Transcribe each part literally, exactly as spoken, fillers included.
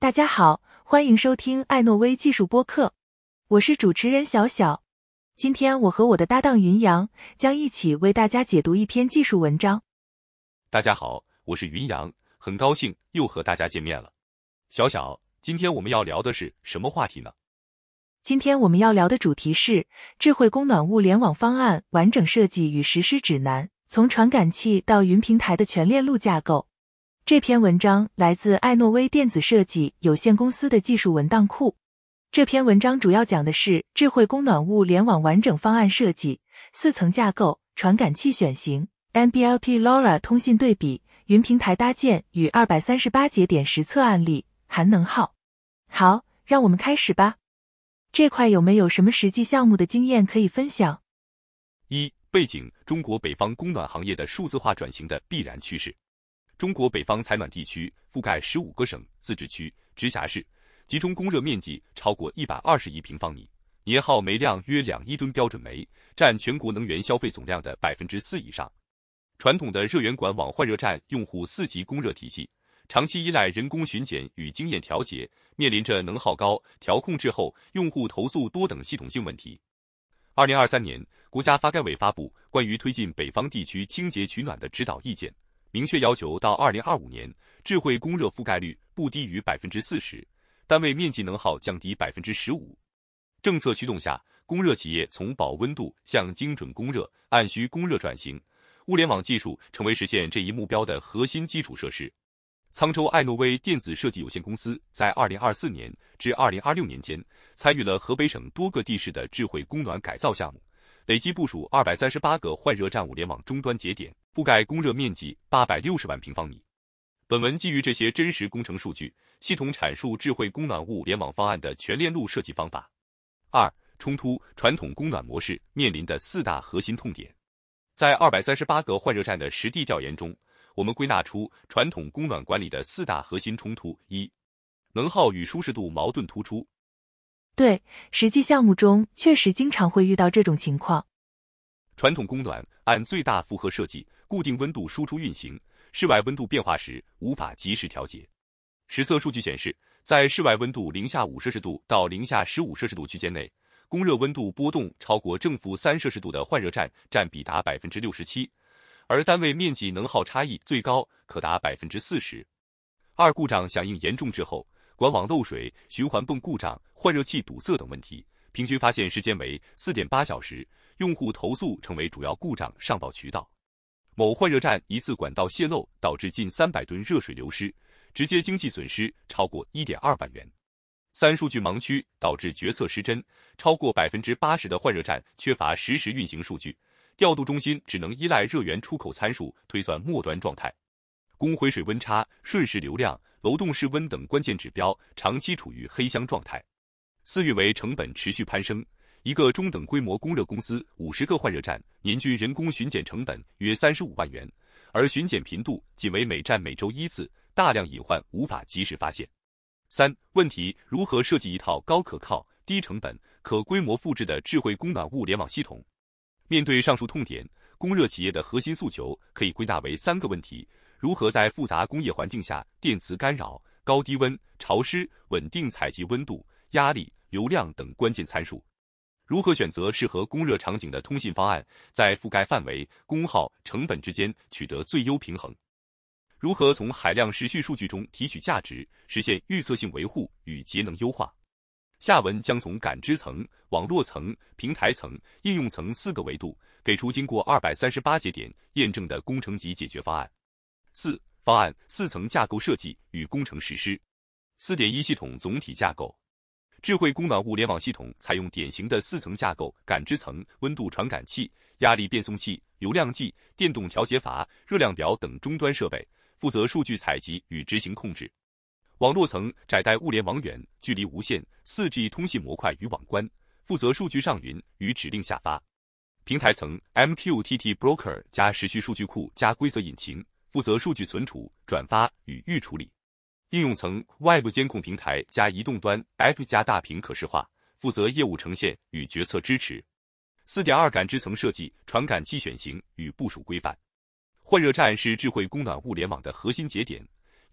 大家好，欢迎收听艾诺威技术播客，我是主持人小小。今天我和我的搭档云阳将一起为大家解读一篇技术文章。 大家好，我是云阳，很高兴又和大家见面了。小小，今天我们要聊的是什么话题呢？ 今天我们要聊的主题是智慧供暖物联网方案完整设计与实施指南，从传感器到云平台的全链路架构。这篇文章来自艾诺威电子设计有限公司的技术文档库。这篇文章主要讲的是智慧供暖物联网完整方案设计、四层架构、传感器选型、M B L T LoRa 通信对比、云平台搭建与二百三十八节点实测案例，含能耗。好，让我们开始吧。这块有没有什么实际项目的经验可以分享？ 一、背景：中国北方供暖行业的数字化转型的必然趋势。中国北方采暖地区覆盖十五个省、自治区、直辖市，集中供热面积超过一百二十亿平方米，年耗煤量约两亿吨标准煤，占全国能源消费总量的 百分之四 以上。传统的热源管网换热站用户四级供热体系，长期依赖人工巡检与经验调节，面临着能耗高、调控滞后、用户投诉多等系统性问题。二零二三年，国家发改委发布关于推进北方地区清洁取暖的指导意见，明确要求到二零二五年，智慧供热覆盖率不低于 百分之四十， 单位面积能耗降低 百分之十五。 政策驱动下，供热企业从保温度向精准供热、按需供热转型，物联网技术成为实现这一目标的核心基础设施。沧州艾诺威电子设计有限公司在二零二四年至二零二六年间参与了河北省多个地市的智慧供暖改造项目，累计部署二百三十八个换热站物联网终端节点，覆盖供热面积八百六十万平方米。本文基于这些真实工程数据，系统阐述智慧供暖物联网方案的全链路设计方法。二、冲突传统供暖模式面临的四大核心痛点。在二百三十八个换热站的实地调研中，我们归纳出传统供暖管理的四大核心冲突：一、能耗与舒适度矛盾突出。 对，实际项目中确实经常会遇到这种情况。 传统供暖按最大负荷设计，固定温度输出运行，室外温度变化时无法及时调节。实测数据显示，在室外温度零下五摄氏度到零下十五摄氏度区间内，供热温度波动超过正负三摄氏度的换热站占比达 百分之六十七， 而单位面积能耗差异最高可达 百分之四十。二、故障响应严重滞后，管网漏水、循环泵故障、换热器堵塞等问题，平均发现时间为 四点八小时，用户投诉成为主要故障上报渠道。某换热站一次管道泄漏导致近三百吨热水流失，直接经济损失超过 一点二万元。三、数据盲区导致决策失真，超过 百分之八十 的换热站缺乏实时运行数据，调度中心只能依赖热源出口参数推算末端状态。供回水温差、瞬时流量、楼栋室温等关键指标长期处于黑箱状态。四、运维成本持续攀升，一个中等规模供热公司五十个换热站，年均人工巡检成本约三十五万元，而巡检频度仅为每站每周一次，大量隐患无法及时发现。三、问题：如何设计一套高可靠、低成本、可规模复制的智慧供暖物联网系统？面对上述痛点，供热企业的核心诉求可以归纳为三个问题：如何在复杂工业环境下电磁干扰、高低温、潮湿稳定采集温度、压力、流量等关键参数？如何选择适合供热场景的通信方案，在覆盖范围、功耗、成本之间取得最优平衡？如何从海量时序数据中提取价值，实现预测性维护与节能优化？下文将从感知层、网络层、平台层、应用层四个维度，给出经过二百三十八节点验证的工程级解决方案。四、方案四层架构设计与工程实施。 四点一 系统总体架构。智慧供暖物联网系统采用典型的四层架构：感知层、温度传感器、压力变送器、流量计、电动调节阀、热量表等终端设备，负责数据采集与执行控制。网络层窄带物联网远、距离无线、四 G 通信模块与网关，负责数据上云与指令下发。平台层 M Q T T Broker 加时序数据库加规则引擎，负责数据存储、转发与预处理。应用层 Web 监控平台加移动端 App 加大屏可视化，负责业务呈现与决策支持。 四点二 感知层设计、传感器选型与部署规范。换热站是智慧供暖物联网的核心节点，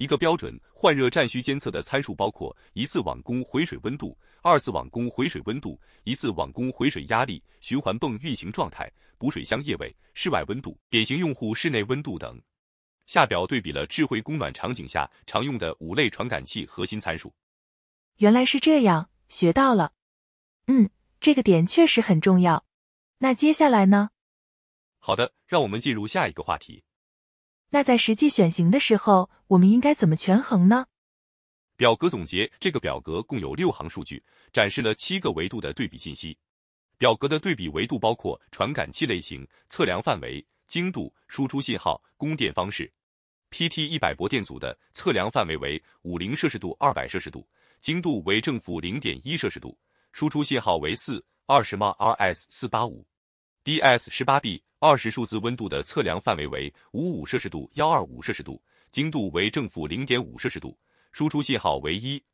一个标准换热站需监测的参数包括一次网供回水温度、二次网供回水温度、一次网供回水压力、循环泵运行状态、补水箱液位、室外温度、典型用户室内温度等。下表对比了智慧供暖场景下常用的五类传感器核心参数。 原来是这样，学到了。嗯，这个点确实很重要。那接下来呢？ 好的，让我们进入下一个话题。 那在实际选型的时候，我们应该怎么权衡呢？ 表格总结，这个表格共有六行数据，展示了七个维度的对比信息。表格的对比维度包括传感器类型、测量范围、精度、输出信号、供电方式。P T 一百 薄电阻的测量范围为五十摄氏度、二百摄氏度，精度为正负 零点一摄氏度，输出信号为四、二十 R S 四八五。D S 十八 B 二十数字温度的测量范围为五十五摄氏度、一百二十五摄氏度，精度为正负 零点五摄氏度，输出信号为一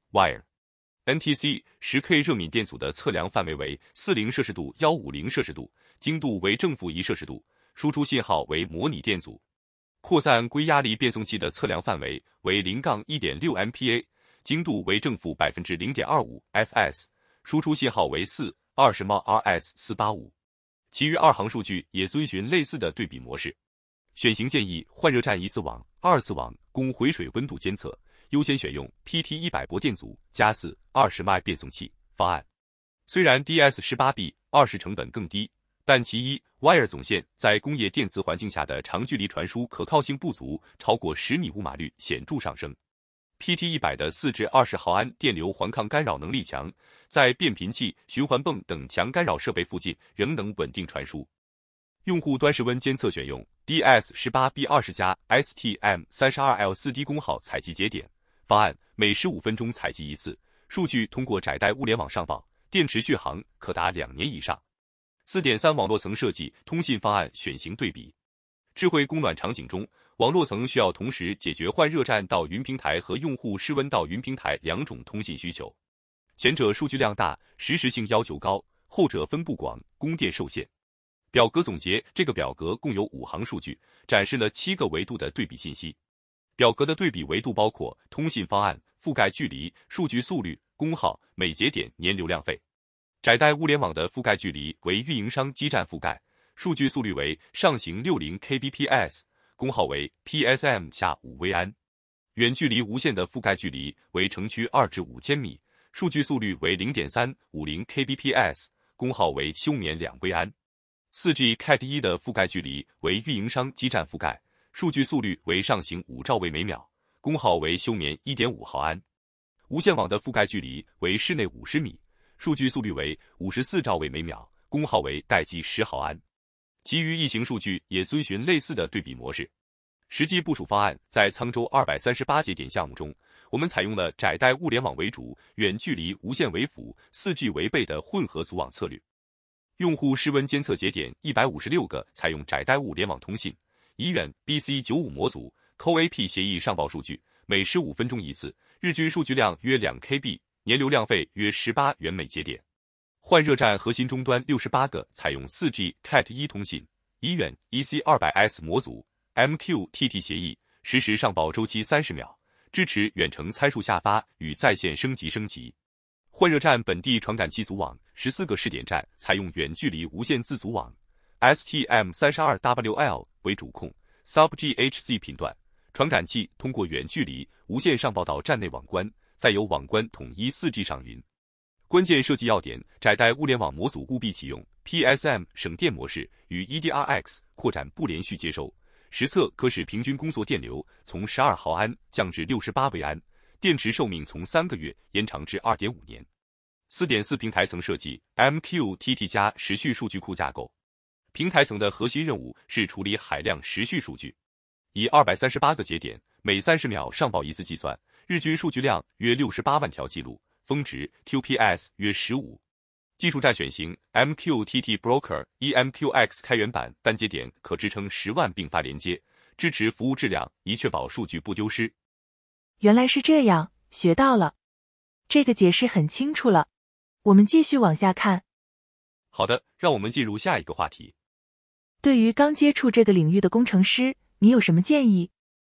wire。N T C 十 K 热敏电阻的测量范围为四十摄氏度、一百五十摄氏度，精度为正负一摄氏度，输出信号为模拟电阻。扩散硅压力变送器的测量范围为 零到一点六 M P A， 精度为正负 百分之零点二五 F S， 输出信号为四、二十 R S 四八五。其余二行数据也遵循类似的对比模式。选型建议换热站一次网、二次网供回水温度监测，优先选用 P T 一百 薄电阻加四、二十 M 变送器方案。虽然 D S 十八 B 二十成本更低，但其一 wire 总线在工业电磁环境下的长距离传输可靠性不足，超过十米误码率显著上升。P T 一百 的四至二十毫安电流环抗干扰能力强，在变频器、循环泵等强干扰设备附近仍能稳定传输。用户端室温监测选用 D S 十八 B 二十 加 S T M 三十二 L 四 低功耗采集节点方案，每十五分钟采集一次，数据通过窄带物联网上报，电池续航可达两年以上。四点三 网络层设计通信方案选型对比。智慧供暖场景中，网络层需要同时解决换热站到云平台和用户室温到云平台两种通信需求。前者数据量大，实时性要求高，后者分布广，供电受限。表格总结，这个表格共有五行数据，展示了七个维度的对比信息。表格的对比维度包括通信方案、覆盖距离、数据速率、功耗、每节点年流量费。窄带物联网的覆盖距离为运营商基站覆盖，数据速率为上行 六十 K B P S， 功耗为 P S M 下五微安。远距离无线的覆盖距离为城区二至五千米，数据速率为 零点三五零 K B P S， 功耗为休眠两微安。四 G C A T 一 的覆盖距离为运营商基站覆盖，数据速率为上行五兆位每秒，功耗为休眠 一点五毫安。无线网的覆盖距离为室内五十米，数据速率为五十四兆位每秒，功耗为待机十毫安。其余异形数据也遵循类似的对比模式。实际部署方案在沧州二百三十八节点项目中，我们采用了窄带物联网为主、远距离无线为辅、四 G 为备的混合组网策略。用户室温监测节点一百五十六个采用窄带物联网通信，以远 B C 九十五 模组 C O A P 协议上报数据，每十五分钟一次，日均数据量约两 K B， 年流量费约十八元每节点。换热站核心终端六十八个采用 四 G C A T 一 通信，以远 E C 二百 S 模组 M Q T T 协议，实时上报周期三十秒，支持远程参数下发与在线升级升级。换热站本地传感器组网十四个试点站采用远距离无线自组网 S T M 三十二 W L 为主控 Sub G H Z 频段，传感器通过远距离无线上报到站内网关，再由网关统一 四 G 上云。关键设计要点：窄带物联网模组务必启用 P S M 省电模式与 E D R X 扩展不连续接收，实测可使平均工作电流从十二毫安降至六十八微安，电池寿命从三个月延长至 二点五年。四点四 平台层设计 M Q T T 加时序数据库架构。平台层的核心任务是处理海量时序数据，以二百三十八个节点，每三十秒上报一次计算，日均数据量约六十八万条记录，峰值 Q P S 约十五。技术站选型 M Q T T Broker E M Q X 开源版，单节点可支撑十万并发连接，支持服务质量，以确保数据不丢失。 原来是这样，学到了。这个解释很清楚了。我们继续往下看。 好的，让我们进入下一个话题。 对于刚接触这个领域的工程师，你有什么建议？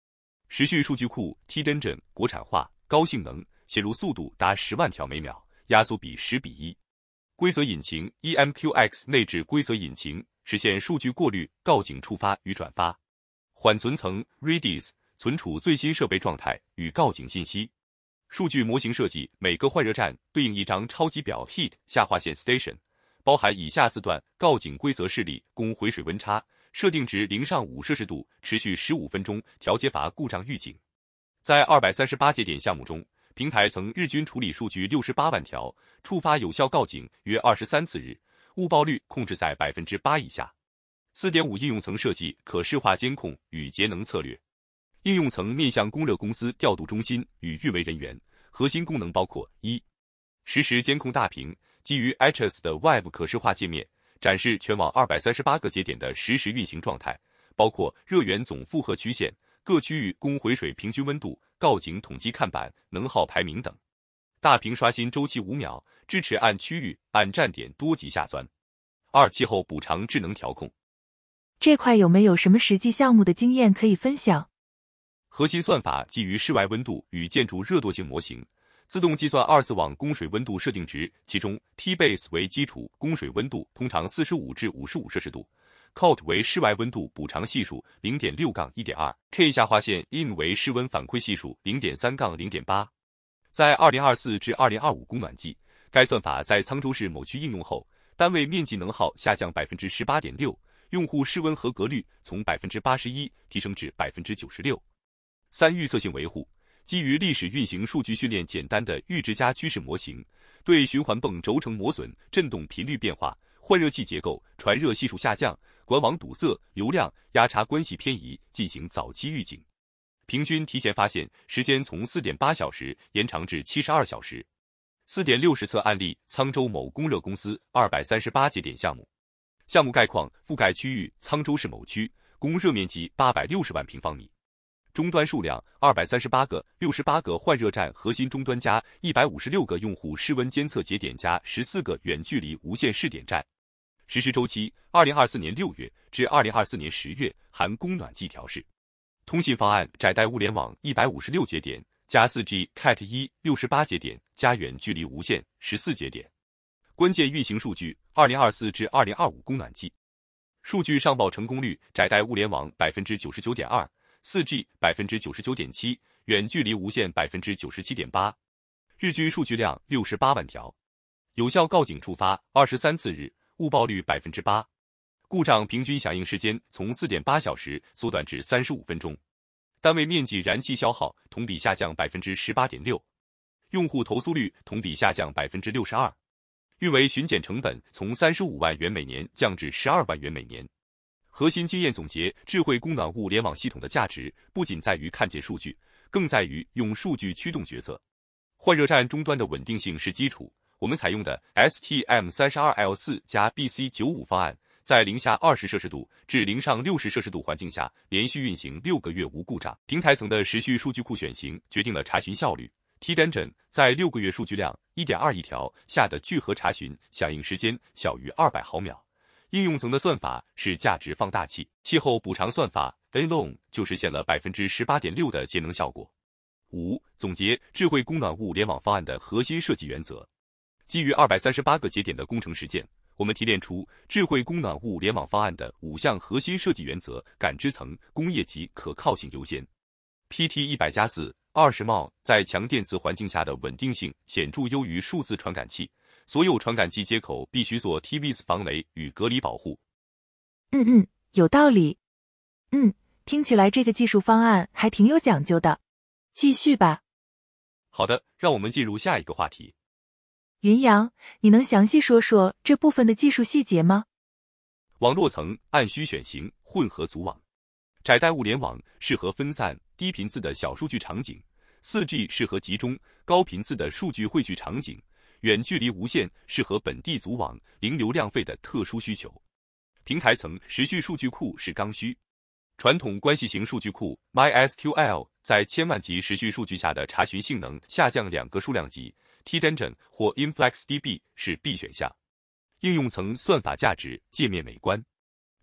时序数据库 T Dungeon 国产化，高性能，写入速度达十万条每秒，压缩比十比一。规则引擎 E M Q X 内置规则引擎，实现数据过滤、告警触发与转发。缓存层 Redis 存储最新设备状态与告警信息。数据模型设计，每个换热站对应一张超级表 Heat 下划线 Station， 包含以下字段告警规则示例：供回水温差，设定值零上五摄氏度，持续十五分钟，调节阀故障预警。在二百三十八节点项目中，平台曾日均处理数据六十八万条，触发有效告警约二十三次日，误报率控制在 百分之八 以下。四点五 应用层设计可视化监控与节能策略。应用层面向供热公司调度中心与运维人员，核心功能包括：一、实时监控大屏，基于 H S 的 Web 可视化界面，展示全网二百三十八个节点的实时运行状态，包括热源总负荷曲线、各区域供回水平均温度、告警统计看板、能耗排名等。大屏刷新周期五秒，支持按区域、按站点多级下钻。二、气候补偿智能调控。 这块有没有什么实际项目的经验可以分享？ 核心算法基于室外温度与建筑热惰性模型，自动计算二次网供水温度设定值，其中 T-base 为基础供水温度，通常四十五至五十五摄氏度 ，C O T 为室外温度补偿系数 零点六到一点二 ，K 下划线 I N 为室温反馈系数 零点三到零点八。在二零二四至二零二五供暖季，该算法在沧州市某区应用后，单位面积能耗下降 百分之十八点六， 用户室温合格率从 百分之八十一 提升至 百分之九十六。三、预测性维护，基于历史运行数据训练简单的阈值加趋势模型，对循环泵轴承磨损、振动频率变化、换热器结构、传热系数下降、管网堵塞、流量、压差关系偏移进行早期预警，平均提前发现时间从 四点八小时延长至七十二小时。四点六 实测案例：沧州某供热公司二百三十八节点项目，项目概况：覆盖区域沧州市某区，供热面积八百六十万平方米。终端数量二百三十八个，六十八个换热站核心终端加一百五十六个用户室温监测节点加十四个远距离无线试点站。实施周期二零二四年六月至二零二四年十月，含供暖季调试。通信方案窄带物联网一百五十六节点加 四 G Cat 一 六十八节点加远距离无线十四节点。关键运行数据二零二四至二零二五供暖季。数据上报成功率窄带物联网 百分之九十九点二，四 G 百分之九十九点七， 远距离无线 百分之九十七点八， 日均数据量六十八万条，有效告警触发二十三次日，误报率 百分之八， 故障平均响应时间从 四点八小时缩短至三十五分钟，单位面积燃气消耗同比下降 百分之十八点六， 用户投诉率同比下降 百分之六十二， 运维巡检成本从三十五万元每年降至十二万元每年。核心经验总结：智慧供暖物联网系统的价值不仅在于看见数据，更在于用数据驱动决策。换热站终端的稳定性是基础，我们采用的 S T M 三十二 L 四 加 B C 九十五 方案，在零下二十摄氏度至零上六十摄氏度环境下连续运行六个月无故障。平台层的时序数据库选型决定了查询效率。T Dungeon 在六个月数据量 一点二亿条下的聚合查询响应时间小于二百毫秒。应用层的算法是价值放大器，气候补偿算法 N L O N 就实现了 百分之十八点六 的节能效果。五、总结智慧供暖物联网方案的核心设计原则。基于二百三十八个节点的工程实践，我们提炼出智慧供暖物联网方案的五项核心设计原则：感知层工业级可靠性优先 ，P T 一百加四 二十 mAh 在强电磁环境下的稳定性显著优于数字传感器。所有传感器接口必须做 T V S 防雷与隔离保护。 嗯嗯，有道理。嗯，听起来这个技术方案还挺有讲究的。继续吧。 好的，让我们进入下一个话题。 云阳，你能详细说说这部分的技术细节吗？ 网络层按需选型混合组网，窄带物联网适合分散低频次的小数据场景， 四 G 适合集中高频次的数据汇聚场景，远距离无线适合本地组网零流量费的特殊需求。平台层时序数据库是刚需。传统关系型数据库 MySQL 在千万级时序数据下的查询性能下降两个数量级， T Dungeon 或 InfluxDB 是必选项。应用层算法价值界面美观。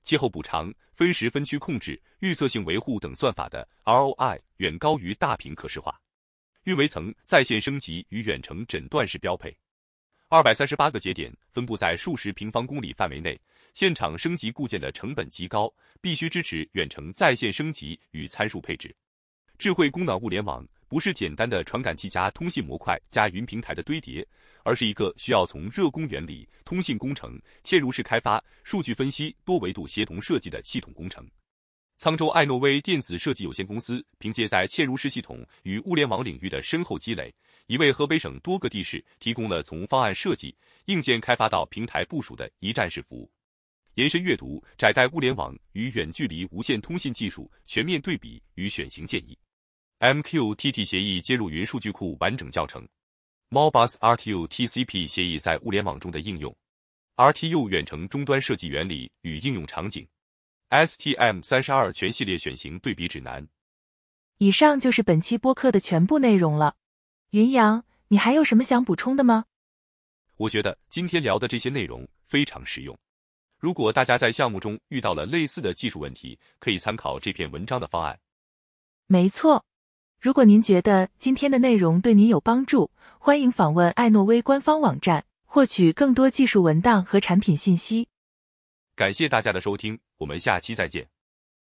气候补偿、分时分区控制、预测性维护等算法的 R O I 远高于大屏可视化。运维层在线升级与远程诊断是标配。二百三十八个节点分布在数十平方公里范围内，现场升级固件的成本极高，必须支持远程在线升级与参数配置。智慧供暖物联网不是简单的传感器加通信模块加云平台的堆叠，而是一个需要从热工原理、通信工程、嵌入式开发、数据分析多维度协同设计的系统工程。沧州爱诺威电子设计有限公司凭借在嵌入式系统与物联网领域的深厚积累，已为河北省多个地市提供了从方案设计、硬件开发到平台部署的一站式服务。延伸阅读窄带物联网与远距离无线通信技术全面对比与选型建议。M Q T T 协议接入云数据库完整教程。Modbus R T U T C P 协议在物联网中的应用。R T U 远程终端设计原理与应用场景。S T M 三十二全系列选型对比指南。 以上就是本期播客的全部内容了。云阳，你还有什么想补充的吗？ 我觉得今天聊的这些内容非常实用。如果大家在项目中遇到了类似的技术问题，可以参考这篇文章的方案。 没错。如果您觉得今天的内容对您有帮助，欢迎访问爱诺威官方网站，获取更多技术文档和产品信息。 感谢大家的收听，我们下期再见。